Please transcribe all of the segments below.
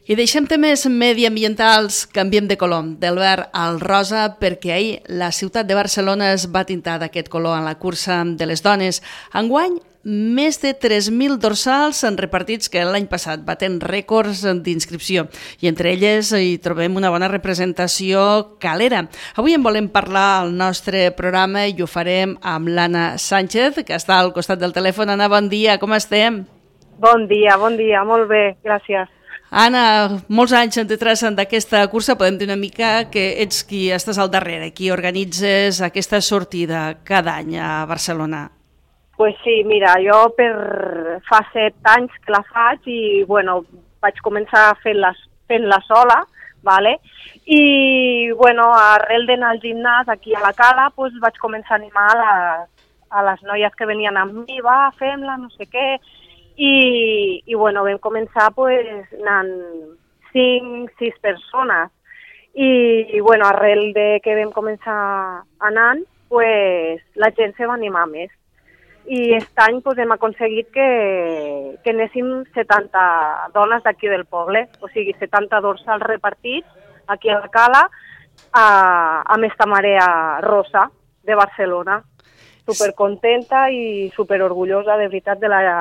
I deixem temes mediambientals, canviem de color, del verd al rosa, perquè ahir la ciutat de Barcelona es va tintar d'aquest color en la cursa de les dones. Enguany, més de 3.000 dorsals repartits que l'any passat baten rècords d'inscripció i entre elles hi trobem una bona representació calera. Avui en volem parlar al nostre programa i ho farem amb l'Anna Sánchez, que està al costat del telèfon. Anna, bon dia, com estem? Bon dia, molt bé, gràcies. Anna, molts anys detrás d'aquesta cursa, podem dir una mica que ets qui estàs al darrere, qui organitzes aquesta sortida cada any a Barcelona. Pues sí, mira, jo fa 7 anys que la faig i vaig començar fent-la sola, ¿vale? I arrel d'anar al gimnàs aquí a la Cala, pues vaig començar a animar a les noies que venien amb mi, va, fem-la, no sé què. I vam començar anant 5-6 persones i arrel de que vam començar anant, la gent se va animar més. I aquest any hem aconseguit que anéssim 70 dones d'aquí del poble, o sigui, 70 dorsals repartits aquí a la Cala amb esta marea rosa de Barcelona. Supercontenta i superorgullosa, de veritat,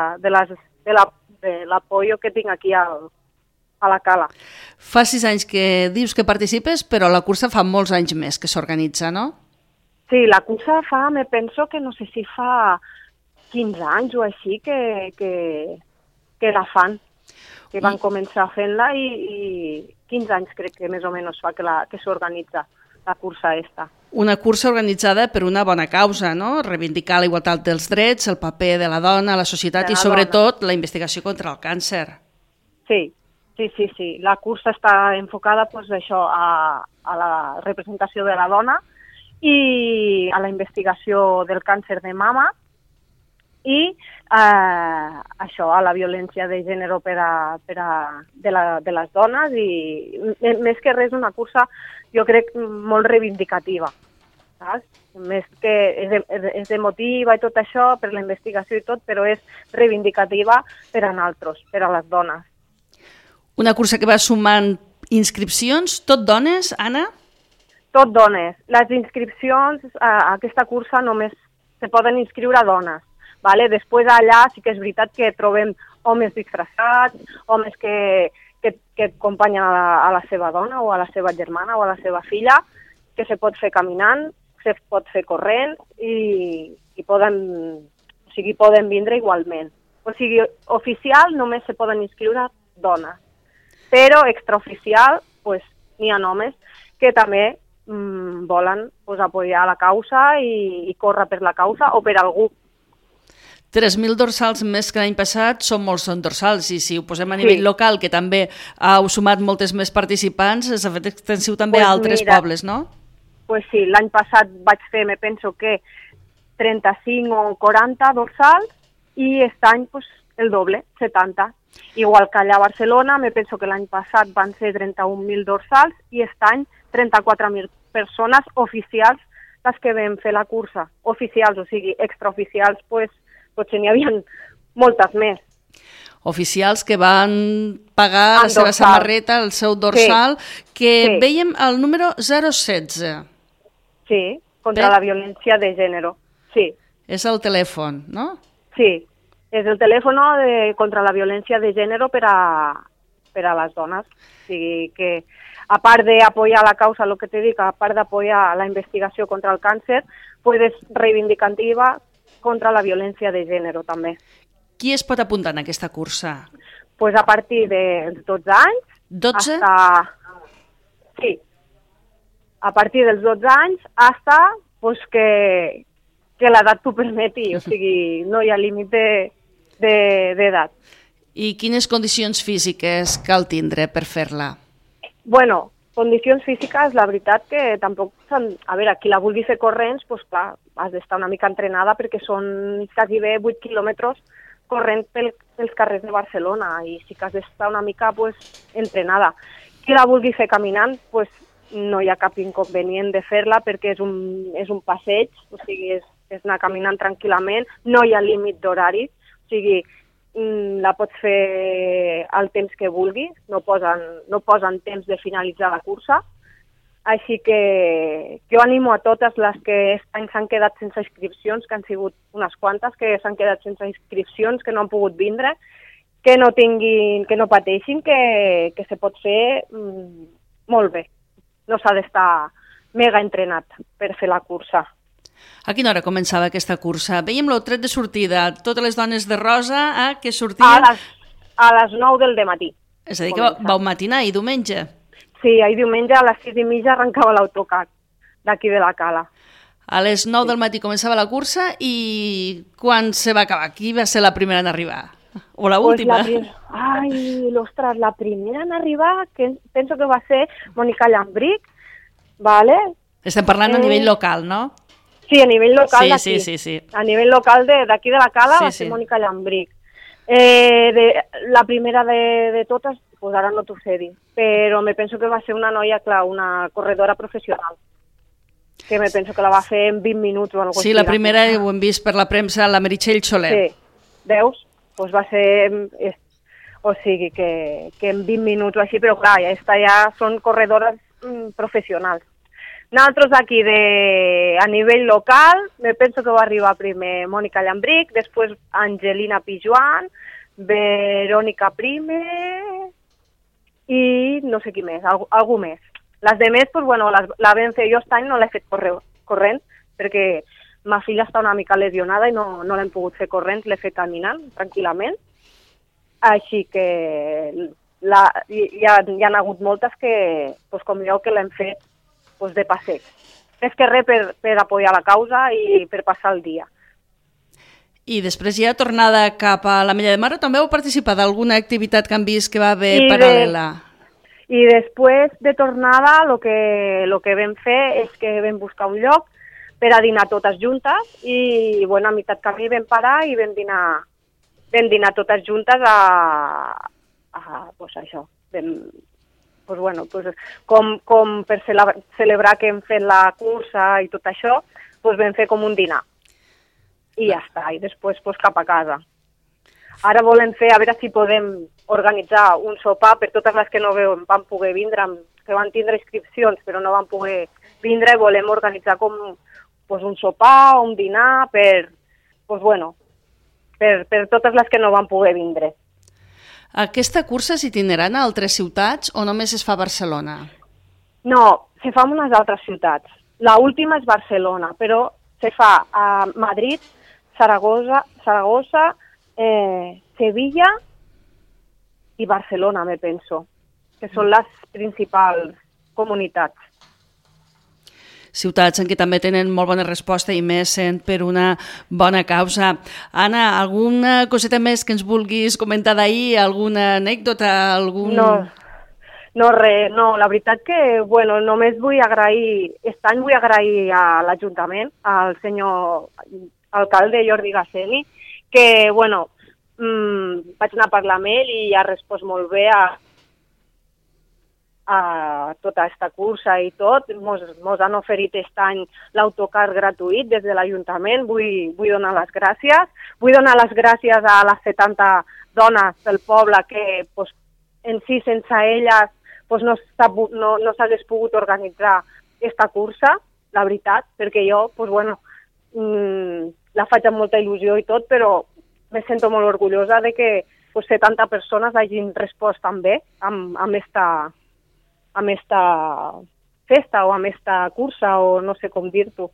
de l'apoyo que tinc aquí a la Cala. Fa 6 anys que dius que participes, però la cursa fa molts anys més que s'organitza, no? Sí, la cursa me penso que no sé si fa 15 anys o així que la fan, que van començar fent-la i 15 anys crec que més o menys fa que s'organitza la cursa esta. Una cursa organitzada per una bona causa, no? Reivindicar la igualtat dels drets, el paper de la dona a la societat i sobretot la investigació contra el càncer. Sí. La cursa està enfocada a la representació de la dona i a la investigació del càncer de mama i a la violència de gènere de les dones i més que res una cursa jo crec molt reivindicativa, saps? Més que és emotiva i tot això per la investigació i tot, però és reivindicativa per a nosaltres, per a les dones. Una cursa que va sumant inscripcions, tot dones, Anna? Tot dones. Les inscripcions a aquesta cursa només se poden inscriure dones. Vale? Després allà sí que és veritat que trobem homes disfressats, homes que acompanyen a la seva dona o a la seva germana o a la seva filla, que se pot fer caminant, se pot fer corrent i poden vindre igualment. O sigui, oficial només se poden inscriure dones, però extraoficial n'hi ha homes que també volen apoyar la causa i córrer per la causa o per algú. 3.000 dorsals més que l'any passat són molts dorsals i si ho posem a nivell local, que també heu sumat moltes més participants, s'ha fet extensiu també a altres pobles, no? Pues sí, l'any passat vaig fer, me penso que 35 o 40 dorsals i aquest any el doble, 70. Igual que allà a Barcelona, me penso que l'any passat van ser 31.000 dorsals i aquest any 34.000 persones oficials les que vam fer la cursa. Oficials, o sigui, extraoficials, potser n'hi havia moltes més. Oficials que van pagar la seva samarreta, el seu dorsal, que veiem el número 016. Sí, contra la violència de gènere, sí. És el telèfon, no? Sí, és el telèfon contra la violència de gènere per a les dones. O sigui que, a part d'apoyar la causa, el que te dic, a part d'apoyar la investigació contra el càncer, és reivindicativa contra la violència de gènere, també. Qui es pot apuntar en aquesta cursa? A partir dels 12 anys... 12? Sí. A partir dels 12 anys fins que l'edat t'ho permeti, o sigui, no hi ha límit d'edat. I quines condicions físiques cal tindre per fer-la? Condicions físiques, la veritat que tampoc... A veure, qui la vulgui fer corrents, clar, has d'estar una mica entrenada perquè són quasi bé 8 quilòmetres corrent pels carrers de Barcelona i sí que has d'estar una mica entrenada. Qui la vulgui fer caminant, no hi ha cap inconvenient de fer-la perquè és un passeig, o sigui, és anar caminant tranquil·lament, no hi ha límit d'horari, o sigui, la pots fer al temps que vulguis, no posen temps de finalitzar la cursa, així que jo animo a totes les que aquest any s'han quedat sense inscripcions, que han sigut unes quantes que s'han quedat sense inscripcions, que no han pogut vindre, que no pateixin, que se pot fer molt bé. No s'ha d'estar mega entrenat per fer la cursa. A quina hora començava aquesta cursa? Veiem el tret de sortida, totes les dones de rosa que sortien... A les 9 del dematí. És a dir, que vau matinar i diumenge? Sí, ahir diumenge a les 6:30 arrencava l'autocar d'aquí de la Cala. A les 9 del matí començava la cursa i quan se va acabar? Qui va ser la primera en arribar? O l'última? Ostres, la primera en arribar, que penso que va ser Mònica Llambric, ¿vale? Estem parlant a nivell local, no? Sí, a nivell local d'aquí. Sí. A nivell local d'aquí de la Cala va ser Mònica Llambric. La primera de totes, pues ara no t'ho sé dir, però me penso que va ser una noia, clar, una corredora professional, que me penso que la va fer en 20 minuts o alguna cosa. Sí, la primera ho hem vist per la premsa, la Meritxell Soler. Sí, veus? Pues va ser... O sigui, que en 20 minuts o així, però clar, ja són corredores professionals. Nosaltres aquí a nivell local, me penso que va arribar primer Mònica Llambric, després Angelina Pijuan, Verònica Prime i no sé qui més, algú més. Les de més, pues, bueno, la vam fer jo aquest any, no l'he fet corrent, perquè ma filla està una mica lesionada i no l'hem pogut fer corrent, l'he fet caminant tranquil·lament. Així que hi ha hagut moltes que, pues, com jo, que l'hem fet pues, de passeig. Més que res per apoyar la causa i per passar el dia. I després ja tornada cap a la Mella de Mar, també heu participat d'alguna activitat que han vist que va haver paral·lela? I després de tornada el que vam fer és que vam buscar un lloc per a dinar totes juntes i bueno, a meitat camí vam parar i vam dinar totes juntes pues això, pues bueno, pues com per celebrar que hem fet la cursa i tot això, pues vam fer com un dinar. I ja està, i després pues, cap a casa. Ara volem fer, a veure si podem organitzar un sopar per totes les que no van poder vindre, que van tindre inscripcions però no van poder vindre, i volem organitzar com pues, un sopar o un dinar per totes les que no van poder vindre. Aquesta cursa és itinerant a altres ciutats o només es fa a Barcelona? No, se fa en unes altres ciutats. L'última és Barcelona, però se fa a Madrid, Saragossa, Sevilla i Barcelona, me penso, que són les principals comunitats. Ciutats en què també tenen molt bona resposta i més sent per una bona causa. Anna, alguna coseta més que ens vulguis comentar d'ahir? Alguna anècdota? No, res. No, la veritat que, bueno, només aquest any vull agrair a l'Ajuntament, al senyor alcalde Jordi Gasseni, que, bueno, vaig anar a parlar amb ell i ha respost molt bé a tota aquesta cursa i tot. Mos han oferit aquest any l'autocar gratuït des de l'Ajuntament. Vull donar les gràcies. Vull donar les gràcies a les 70 dones del poble que pues, en si sense elles pues, no s'hagués pogut organitzar aquesta cursa, la veritat, perquè jo pues, bueno, la faig amb molta il·lusió i tot, però me sento molt orgullosa de que pues, 70 persones hagin respost també amb esta festa o amb esta cursa, o no sé com dir-t'ho.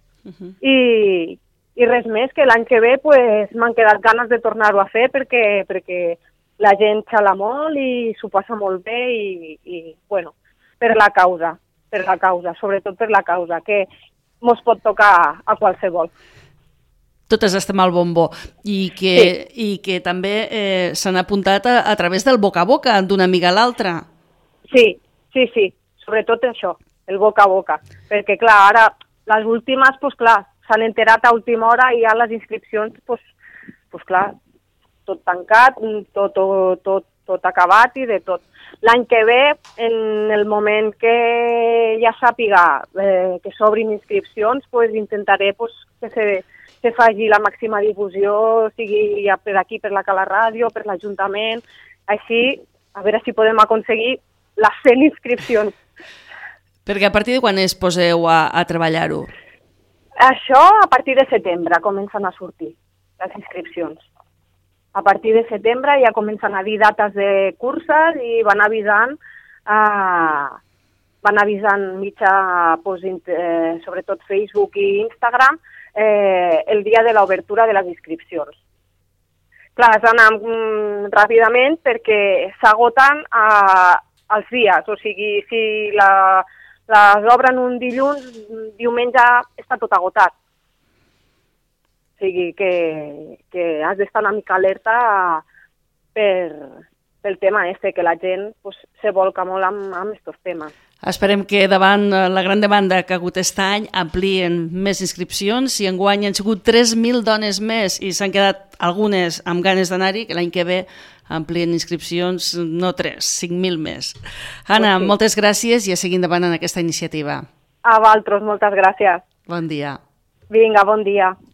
I res més, que l'any que ve pues, m'han quedat ganes de tornar-ho a fer perquè la gent xala molt i s'ho passa molt bé i bueno, per la causa, sobretot per la causa, que mos pot tocar a qualsevol. Totes estem al bombo i que també s'han apuntat a través del boca a boca d'una amiga a l'altra. Sí, sobretot això, el boca a boca, perquè clar, ara les últimes, pues clar, s'han enterat a última hora i ja les inscripcions, pues clar, tot tancat, tot acabat i de tot. L'any que ve, en el moment que ja sàpiga que s'obrin inscripcions, pues intentaré pues, se faci la màxima difusió, sigui ja per aquí, per la Cala Ràdio, per l'Ajuntament, així, a veure si podem aconseguir les 100 inscripcions. Perquè a partir de quan es poseu a treballar-ho? Això a partir de setembre comencen a sortir les inscripcions. A partir de setembre ja comencen a dir dates de curses i van avisant mitjà, sobretot Facebook i Instagram, el dia de l'obertura de les inscripcions. Clar, has d'anar ràpidament perquè s'agoten els dies, o sigui, si les obren un dilluns, diumenge està tot agotat. O sigui que has d'estar una mica alerta pel tema que la gent se volca molt amb aquests temes. Esperem que davant la gran demanda que ha hagut aquest any amplien més inscripcions. Si enguany han sigut 3.000 dones més i s'han quedat algunes amb ganes d'anar-hi, que l'any que ve amplien inscripcions no 3, 5.000 més. Anna, moltes gràcies i a seguir endavant en aquesta iniciativa. A vosaltres, moltes gràcies. Bon dia. Vinga, bon dia.